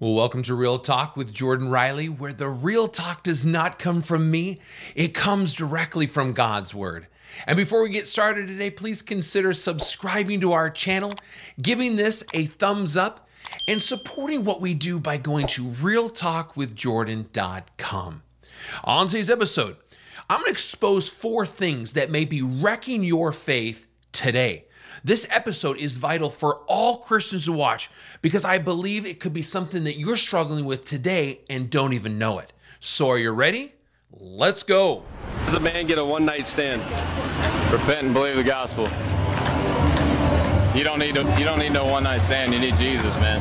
Well, welcome to Real Talk with Jordan Riley, where the real talk does not come from me. It comes directly from God's Word. And before we get started today, please consider subscribing to our channel, giving this a thumbs up, and supporting what we do by going to realtalkwithjordan.com. On today's episode, I'm going to expose 4 things that may be wrecking your faith today. This episode is vital for all Christians to watch because I believe it could be something that you're struggling with today and don't even know it. So are you ready? Let's go. Does a man get a one-night stand? Repent and believe the gospel. You don't need no one-night stand. You need Jesus, man.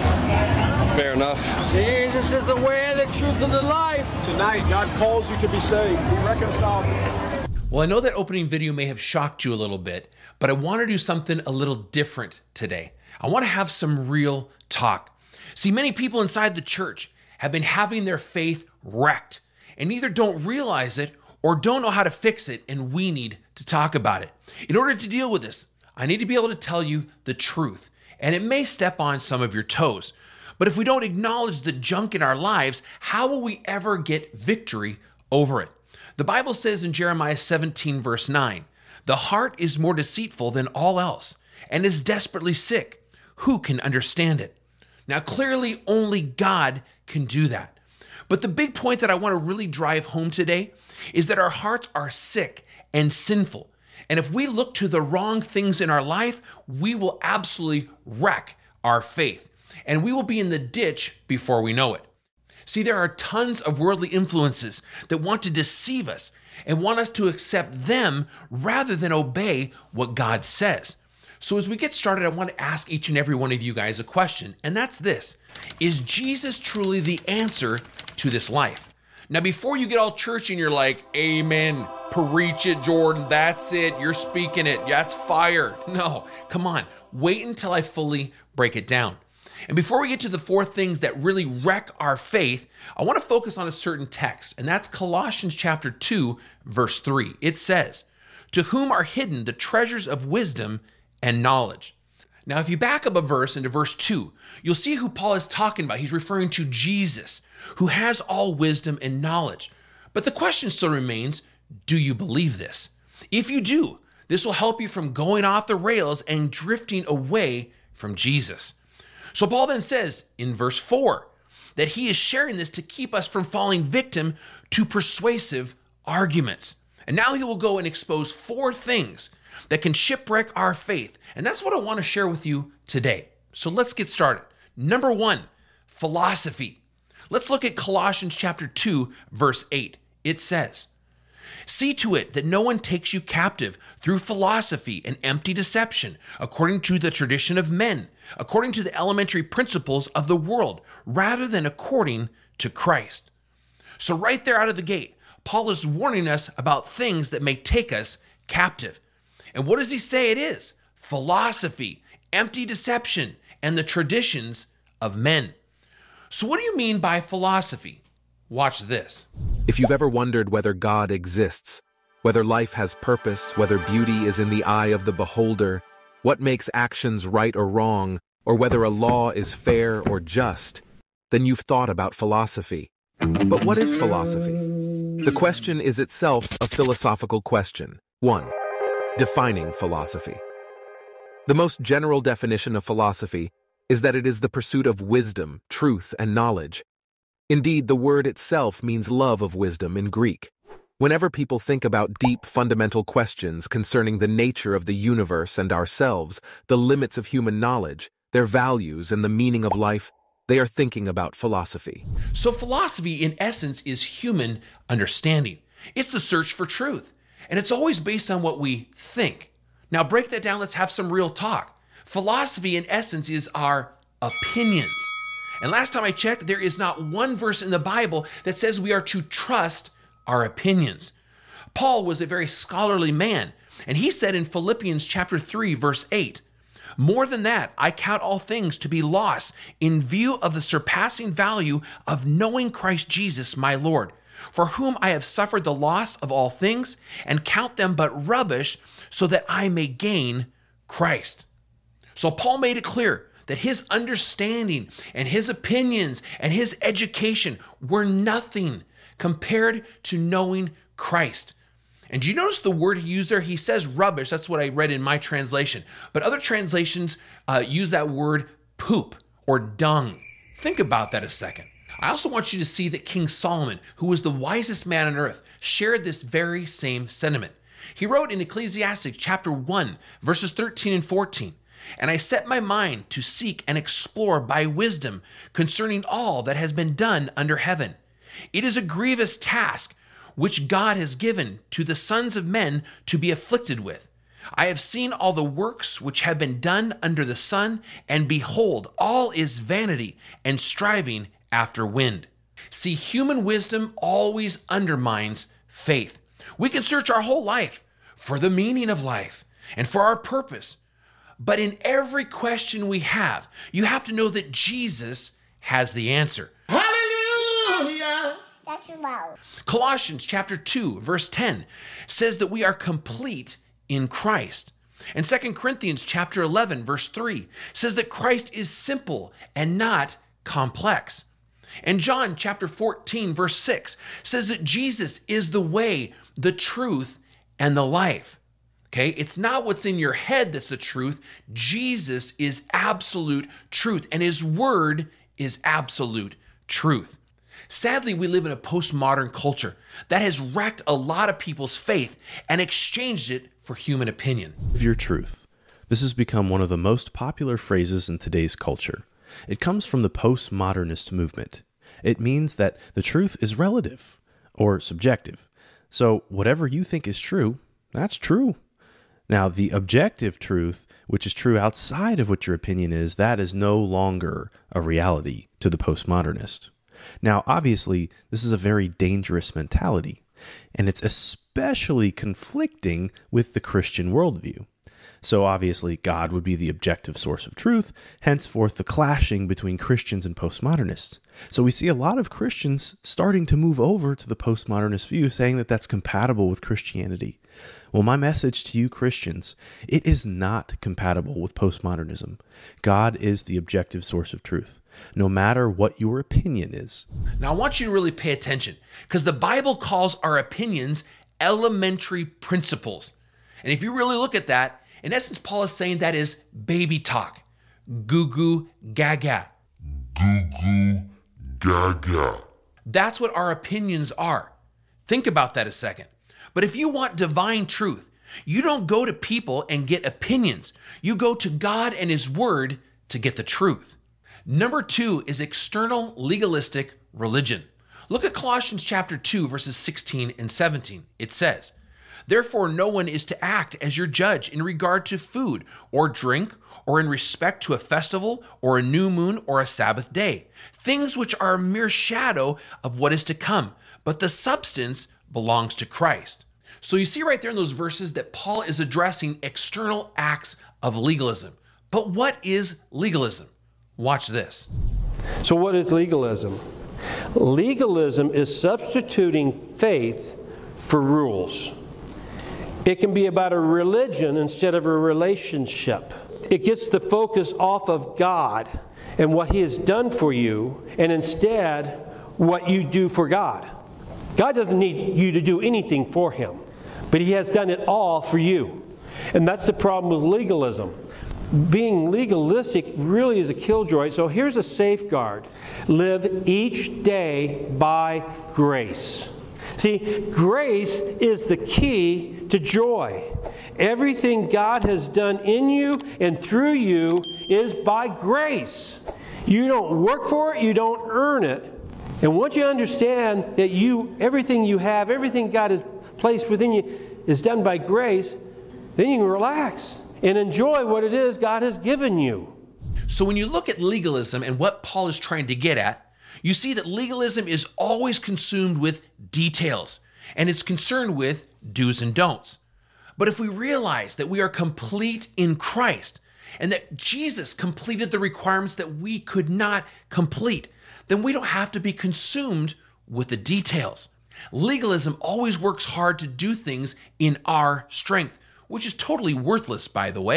Fair enough. Jesus is the way, the truth, and the life. Tonight, God calls you to be saved, be reconciled. Well, I know that opening video may have shocked you a little bit, but I want to do something a little different today. I want to have some real talk. See, many people inside the church have been having their faith wrecked and either don't realize it or don't know how to fix it, and we need to talk about it. In order to deal with this, I need to be able to tell you the truth, and it may step on some of your toes. But if we don't acknowledge the junk in our lives, how will we ever get victory over it? The Bible says in Jeremiah 17, verse 9, "The heart is more deceitful than all else and is desperately sick. Who can understand it?" Now, clearly, only God can do that. But the big point that I want to really drive home today is that our hearts are sick and sinful. And if we look to the wrong things in our life, we will absolutely wreck our faith. And we will be in the ditch before we know it. See, there are tons of worldly influences that want to deceive us and want us to accept them rather than obey what God says. So as we get started, I want to ask each and every one of you guys a question, and that's this: is Jesus truly the answer to this life? Now, before you get all churchy and you're like, amen, preach it, Jordan, that's it, you're speaking it, that's fire. No, come on, wait until I fully break it down. And before we get to the 4 things that really wreck our faith, I want to focus on a certain text, and that's Colossians chapter 2, verse 3. It says, "To whom are hidden the treasures of wisdom and knowledge." Now, if you back up a verse into verse 2, you'll see who Paul is talking about. He's referring to Jesus, who has all wisdom and knowledge. But the question still remains, do you believe this? If you do, this will help you from going off the rails and drifting away from Jesus. So Paul then says in verse 4 that he is sharing this to keep us from falling victim to persuasive arguments. And now he will go and expose 4 things that can shipwreck our faith. And that's what I want to share with you today. So let's get started. Number 1, philosophy. Let's look at Colossians chapter 2, verse 8. It says, "See to it that no one takes you captive through philosophy and empty deception, according to the tradition of men, according to the elementary principles of the world, rather than according to Christ." So right there out of the gate, Paul is warning us about things that may take us captive. And what does he say it is? Philosophy, empty deception, and the traditions of men. So what do you mean by philosophy? Watch this. If you've ever wondered whether God exists, whether life has purpose, whether beauty is in the eye of the beholder, what makes actions right or wrong, or whether a law is fair or just, then you've thought about philosophy. But what is philosophy? The question is itself a philosophical question. 1. Defining philosophy. The most general definition of philosophy is that it is the pursuit of wisdom, truth, and knowledge. Indeed, the word itself means love of wisdom in Greek. Whenever people think about deep, fundamental questions concerning the nature of the universe and ourselves, the limits of human knowledge, their values, and the meaning of life, they are thinking about philosophy. So philosophy, in essence, is human understanding. It's the search for truth, and it's always based on what we think. Now, break that down. Let's have some real talk. Philosophy, in essence, is our opinions. And last time I checked, there is not one verse in the Bible that says we are to trust our opinions. Paul was a very scholarly man, and he said in Philippians chapter 3, verse 8, "More than that, I count all things to be loss in view of the surpassing value of knowing Christ Jesus my Lord, for whom I have suffered the loss of all things and count them but rubbish so that I may gain Christ." So Paul made it clear that his understanding and his opinions and his education were nothing compared to knowing Christ. And do you notice the word he used there? He says rubbish. That's what I read in my translation. But other translations use that word poop or dung. Think about that a second. I also want you to see that King Solomon, who was the wisest man on earth, shared this very same sentiment. He wrote in Ecclesiastes chapter 1, verses 13 and 14, "And I set my mind to seek and explore by wisdom concerning all that has been done under heaven. It is a grievous task which God has given to the sons of men to be afflicted with. I have seen all the works which have been done under the sun, and behold, all is vanity and striving after wind." See, human wisdom always undermines faith. We can search our whole life for the meaning of life and for our purpose. But in every question we have, you have to know that Jesus has the answer. Hallelujah! That's loud. Colossians chapter 2, verse 10 says that we are complete in Christ. And 2 Corinthians chapter 11, verse 3 says that Christ is simple and not complex. And John chapter 14, verse 6 says that Jesus is the way, the truth, and the life. Okay, it's not what's in your head that's the truth. Jesus is absolute truth, and his word is absolute truth. Sadly, we live in a postmodern culture that has wrecked a lot of people's faith and exchanged it for human opinion. Live your truth. This has become one of the most popular phrases in today's culture. It comes from the postmodernist movement. It means that the truth is relative or subjective. So whatever you think is true, that's true. Now, the objective truth, which is true outside of what your opinion is, that is no longer a reality to the postmodernist. Now, obviously, this is a very dangerous mentality, and it's especially conflicting with the Christian worldview. So obviously, God would be the objective source of truth, henceforth the clashing between Christians and postmodernists. So we see a lot of Christians starting to move over to the postmodernist view, saying that that's compatible with Christianity. Well, my message to you Christians, it is not compatible with postmodernism. God is the objective source of truth, no matter what your opinion is. Now, I want you to really pay attention, because the Bible calls our opinions elementary principles. And if you really look at that, in essence, Paul is saying that is baby talk. Goo goo gaga. Goo goo gaga. That's what our opinions are. Think about that a second. But if you want divine truth, you don't go to people and get opinions. You go to God and his word to get the truth. Number 2 is external legalistic religion. Look at Colossians chapter 2, verses 16 and 17. It says, "Therefore no one is to act as your judge in regard to food or drink, or in respect to a festival or a new moon or a Sabbath day, things which are a mere shadow of what is to come, but the substance belongs to Christ." So you see right there in those verses that Paul is addressing external acts of legalism. But what is legalism? Watch this. So what is legalism? Legalism is substituting faith for rules. It can be about a religion instead of a relationship. It gets the focus off of God and what he has done for you, and instead what you do for God. God doesn't need you to do anything for him, but he has done it all for you. And that's the problem with legalism. Being legalistic really is a killjoy. So here's a safeguard. Live each day by grace. See, grace is the key to joy. Everything God has done in you and through you is by grace. You don't work for it, you don't earn it. And once you understand that everything you have, everything God has placed within you is done by grace, then you can relax and enjoy what it is God has given you. So when you look at legalism and what Paul is trying to get at, you see that legalism is always consumed with details, and it's concerned with do's and don'ts. But if we realize that we are complete in Christ and that Jesus completed the requirements that we could not complete, then we don't have to be consumed with the details. Legalism always works hard to do things in our strength, which is totally worthless, by the way.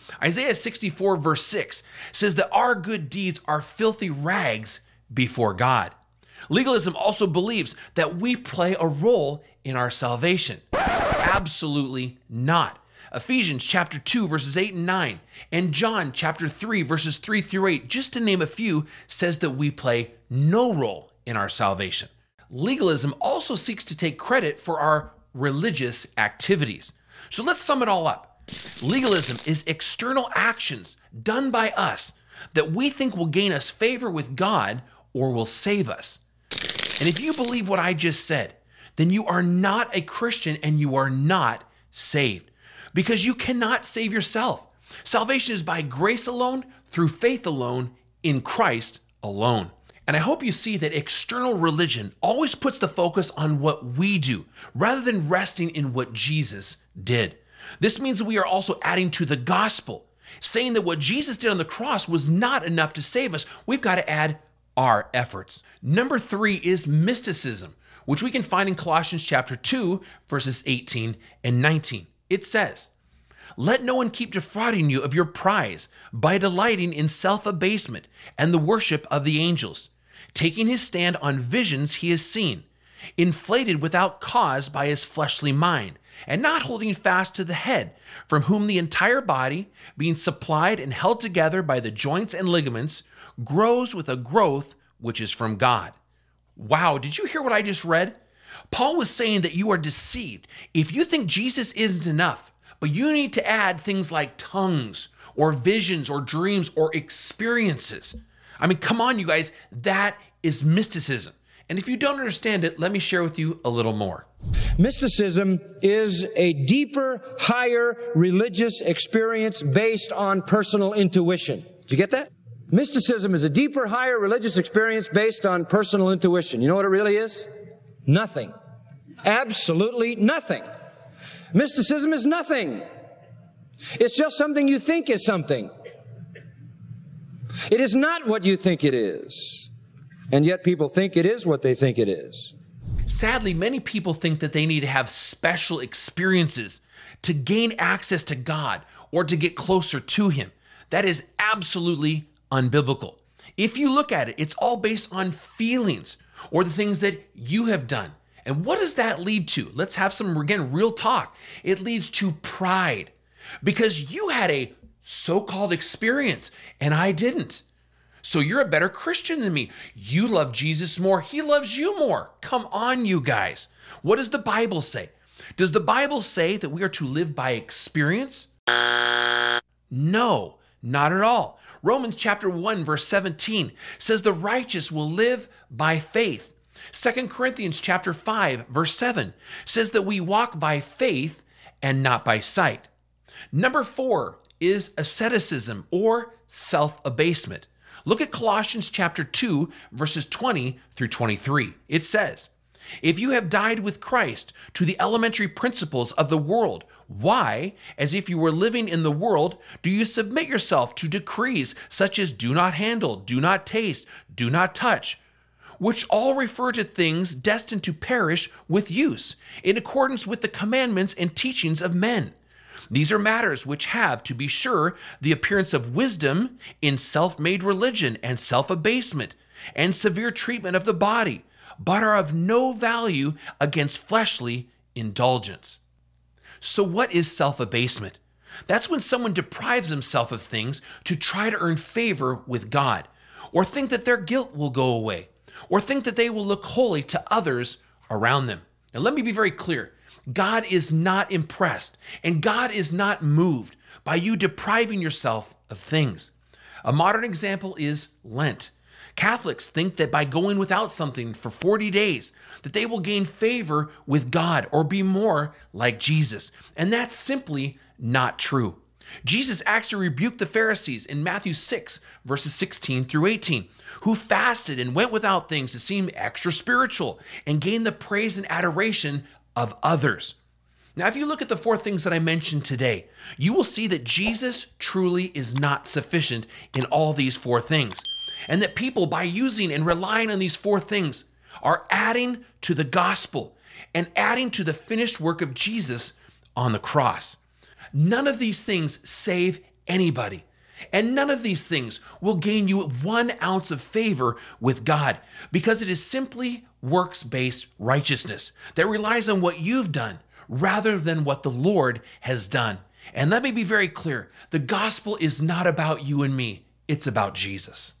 Isaiah 64 verse 6 says that our good deeds are filthy rags before God. Legalism also believes that we play a role in our salvation. Absolutely not. Ephesians chapter 2 verses 8 and 9 and John chapter 3 verses 3 through 8, just to name a few, says that we play no role in our salvation. Legalism also seeks to take credit for our religious activities. So let's sum it all up. Legalism is external actions done by us that we think will gain us favor with God or will save us. And if you believe what I just said, then you are not a Christian and you are not saved, because you cannot save yourself. Salvation is by grace alone, through faith alone, in Christ alone. And I hope you see that external religion always puts the focus on what we do rather than resting in what Jesus did. This means that we are also adding to the gospel, saying that what Jesus did on the cross was not enough to save us. We've got to add our efforts. Number 3 is mysticism, which we can find in Colossians chapter 2, verses 18 and 19. It says, "Let no one keep defrauding you of your prize by delighting in self-abasement and the worship of the angels, taking his stand on visions he has seen, inflated without cause by his fleshly mind, and not holding fast to the head, from whom the entire body, being supplied and held together by the joints and ligaments, grows with a growth which is from God." Wow, did you hear what I just read? Paul was saying that you are deceived if you think Jesus isn't enough, but you need to add things like tongues or visions or dreams or experiences. I mean, come on, you guys, that is mysticism. And if you don't understand it, let me share with you a little more. Mysticism is a deeper, higher religious experience based on personal intuition. Did you get that? Mysticism is a deeper, higher religious experience based on personal intuition. You know what it really is? Nothing. Absolutely nothing. Mysticism is nothing. It's just something you think is something. It is not what you think it is. And yet people think it is what they think it is. Sadly, many people think that they need to have special experiences to gain access to God or to get closer to Him. That is absolutely unbiblical. If you look at it, it's all based on feelings or the things that you have done. And what does that lead to? Let's have some, again, real talk. It leads to pride because you had a so-called experience and I didn't. So you're a better Christian than me. You love Jesus more. He loves you more. Come on, you guys. What does the Bible say? Does the Bible say that we are to live by experience? No, not at all. Romans chapter 1, verse 17 says the righteous will live by faith. 2 Corinthians chapter 5, verse 7 says that we walk by faith and not by sight. Number 4 is asceticism or self-abasement. Look at Colossians chapter 2, verses 20 through 23. It says, "If you have died with Christ to the elementary principles of the world, why, as if you were living in the world, do you submit yourself to decrees such as do not handle, do not taste, do not touch, which all refer to things destined to perish with use, in accordance with the commandments and teachings of men? These are matters which have, to be sure, the appearance of wisdom in self-made religion and self-abasement and severe treatment of the body, but are of no value against fleshly indulgence." So what is self-abasement? That's when someone deprives himself of things to try to earn favor with God, or think that their guilt will go away, or think that they will look holy to others around them. Now let me be very clear. God is not impressed and God is not moved by you depriving yourself of things. A modern example is Lent. Catholics think that by going without something for 40 days, that they will gain favor with God or be more like Jesus. And that's simply not true. Jesus actually rebuked the Pharisees in Matthew 6, verses 16 through 18, who fasted and went without things to seem extra spiritual and gain the praise and adoration of others. Now, if you look at the 4 things that I mentioned today, you will see that Jesus truly is not sufficient in all these 4 things. And that people, by using and relying on these 4 things, are adding to the gospel and adding to the finished work of Jesus on the cross. None of these things save anybody. And none of these things will gain you 1 ounce of favor with God, because it is simply works-based righteousness that relies on what you've done rather than what the Lord has done. And let me be very clear, the gospel is not about you and me, it's about Jesus.